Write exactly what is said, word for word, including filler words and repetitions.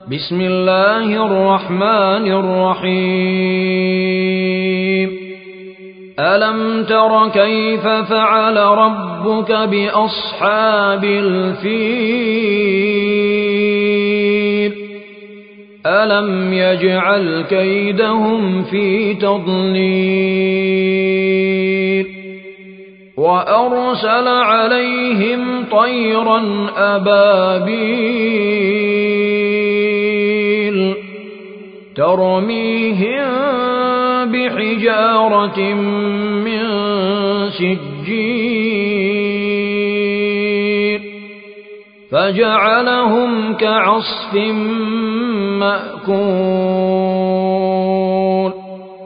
بسم الله الرحمن الرحيم ألم تر كيف فعل ربك بأصحاب الفيل ألم يجعل كيدهم في تضليل وأرسل عليهم طيرا أبابيل ترميهم بحجارة من سجيل فجعلهم كعصف مأكول